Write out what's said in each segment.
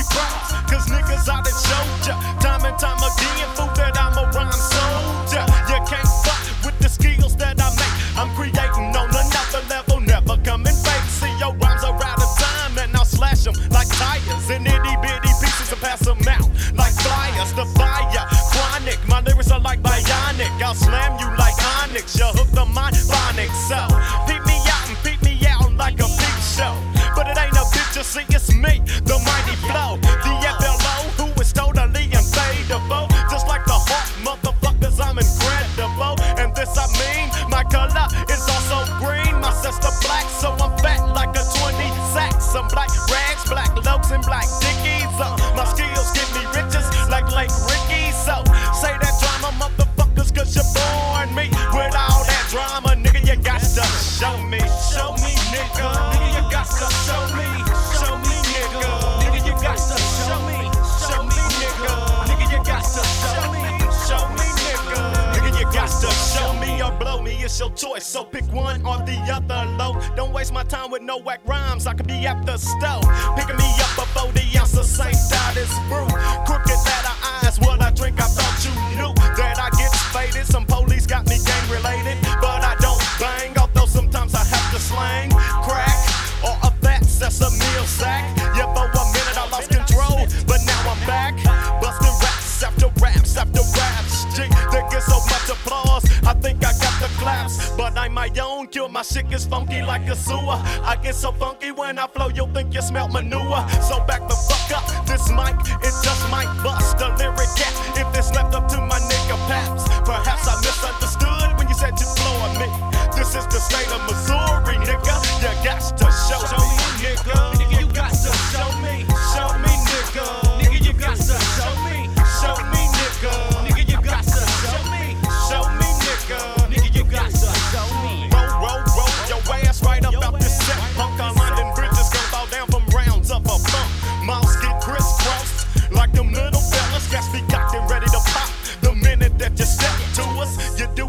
me props, cause niggas I done showed ya time and time again, fool, that I'm a rhyme soldier. You can't fuck with the skills that I make. I'm creating on another level, never coming fake. See, your rhymes are out of time, and I'll slash them like tires in itty bitty pieces and pass them out like flyers. The fire, chronic, my lyrics are like bionic. I'll slam you like Onyx, you hooked on my phonics. So, peep me out and peep me out like a big show. But it ain't a bitch, you see, it's me, the mighty flow. The FLO, who is totally unfadable. Just like the hawk, motherfuckers, I'm incredible. And this I mean, my color is also green. My sister black, so I'm fat like a 20 sacks. Some black rags, black loaves, and black dickies. My skills give me riches like Lake Ricky. So, say that drama, motherfuckers, cause you born me. With all that drama, nigga, you got to show me. Show me, nigga. Nigga, you got to show me. Show me, nigga. Nigga, you got to show me. Show me, nigga. Nigga, you got to show me. Show me, nigga. Nigga, you got to show me or blow me. It's your choice, so pick one or the other, low. Don't waste my time with no whack rhymes. I could be at the stove, picking me up a 40 ounce of St. Dottis brew. Crooked that eyes, what I drink, I thought you knew that I get faded. Some police got me gang related, but I don't bang. Although sometimes I have to slang crack or a fat sesame sack. Yeah, for a minute I lost control, but now I'm back, busting raps after raps after raps. Gee, they get so much applause, I think I got the claps. But I'm my own cure, my shit gets funky like a sewer. I get so funky when I flow, you'll think you smell manure. So back the fuck up, this mic, it just might bust a lyric cat if it's left up to my nigga Paps. Perhaps I misunderstood when you said you'd floor me. This is the state of Missouri, nigga. You got to show me, nigga. Nigga, you got to show me. Show me, nigga. Nigga, you got to show me. Show me, nigga. Nigga, you got to show me. Show me, nigga. Nigga, you got to show me. Roll your ass right up out this set. Punk on London bridges gon' fall down from rounds of a bump. Mouths get crisscrossed like them little fellas. Gas be cocked and ready to pop the minute that you step to us. You do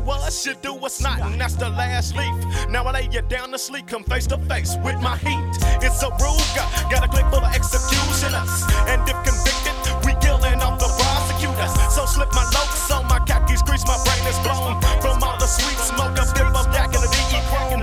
us not, and that's the last leaf. Now I lay you down to sleep, come face to face with my heat. It's a Ruger, got a clip full of executioners, and if convicted, we killing off the prosecutors. So slip my locs on my khakis, grease, my brain is blown from all the sweet smoke. I skip up yak and the DE cracking